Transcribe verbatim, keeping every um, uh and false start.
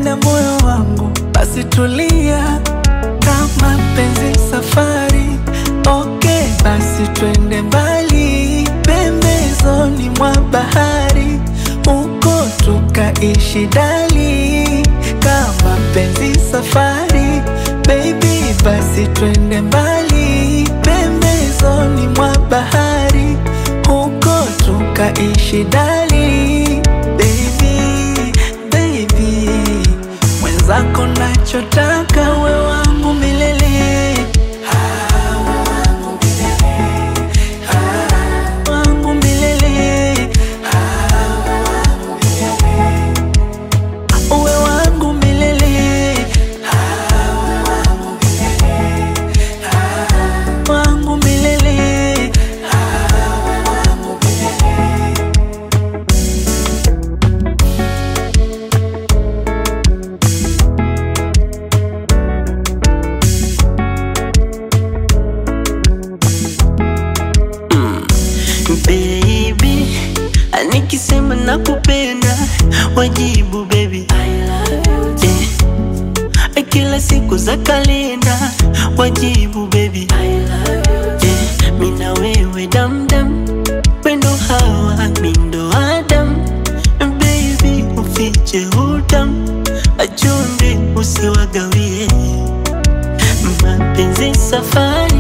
ndani ya moyo wangu, basi tulia. Kama penzi safari, okay, basi twende mbali, pembezoni mwa bahari, huko tukaishi dali. Kama penzi safari, baby, basi twende mbali, pembezoni mwa bahari, huko tukaishi dali. Baby, baby, mwenzako nachotaka we wangu milele. Wangu milele. Uwe wangu milele. Wangu milele. Baby, nikisema nakupenda, wajibu baby I love you, yeah. Kila siku za kalenda, wajibu baby I love you, yeah. Mina wewe damdam, wendo hawa mindo Adam. Baby, ufiche utam, achunde usiwagawie. Mapenzi safari,